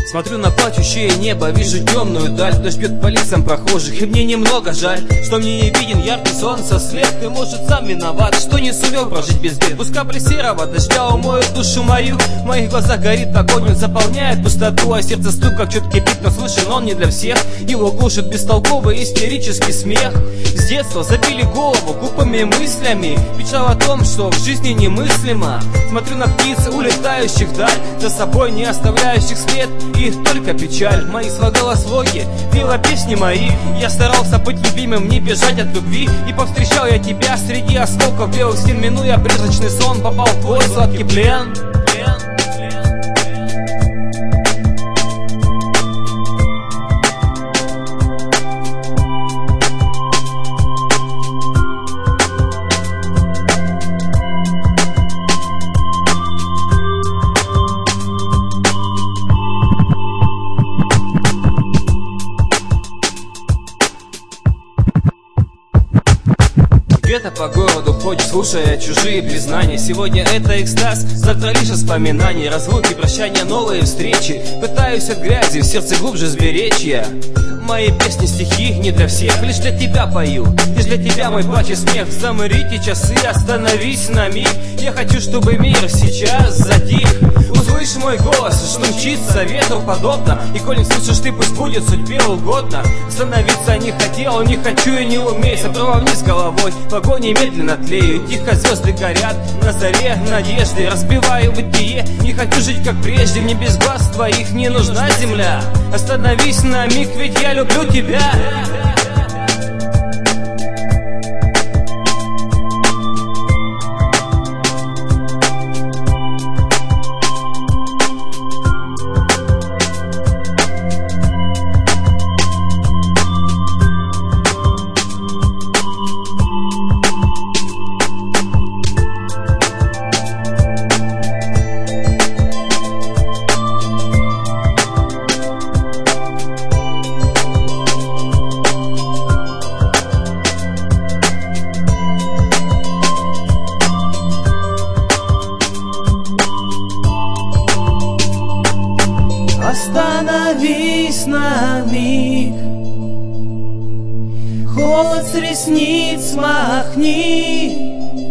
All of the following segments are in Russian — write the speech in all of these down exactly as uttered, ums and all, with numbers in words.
Смотрю на плачущее небо, вижу темную даль. Дождь бьет по лицам прохожих, и мне немного жаль, что мне не виден яркий солнца след. И может сам виноват, что не сумел прожить без бед. Пусть капли серого дождя умоют душу мою. В моих глазах горит огонь, он заполняет пустоту, а сердце стук как четкий бит, но слышен он не для всех. Его глушит бестолковый истерический смех. С детства забили голову глупыми мыслями, печаль о том, что в жизни немыслимо. Смотрю на птиц, улетающих вдаль, за собой не оставляющих след. Их только печаль, мои слоголослоги пела песни мои. Я старался быть любимым, не бежать от любви. И повстречал я тебя среди осколков белых стен, минуя призрачный сон, попал в твой сладкий плен. Где-то по городу ходишь, слушая чужие признания. Сегодня это экстаз, завтра лишь воспоминания. Разлуки, прощания, новые встречи. Пытаюсь от грязи в сердце глубже сберечь я. Мои песни, стихи не для всех, лишь для тебя пою. Лишь для тебя мой плач и смех. Замрите часы, остановись на миг. Я хочу, чтобы мир сейчас затих. Услышь мой голос, что мчится ветру подобно. И коль не слышишь ты, пусть будет судьбе угодно. Остановиться не хотел, не хочу и не умею. Сопрова вниз головой, в огонь медленно тлею. Тихо звезды горят, на заре надежды. Разбиваю бытие, не хочу жить как прежде. Мне без глаз твоих не нужна земля. Остановись на миг, ведь я люблю тебя. Остановись на миг, холод с ресниц смахни,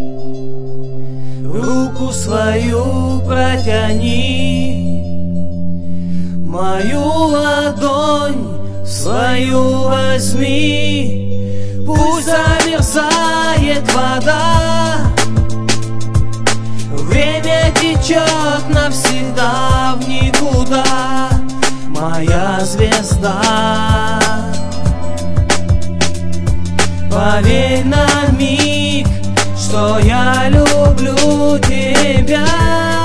руку свою протяни, мою ладонь свою возьми. Пусть замерзает вода, время течет навсегда в никуда. Моя звезда, поверь на миг, что я люблю тебя.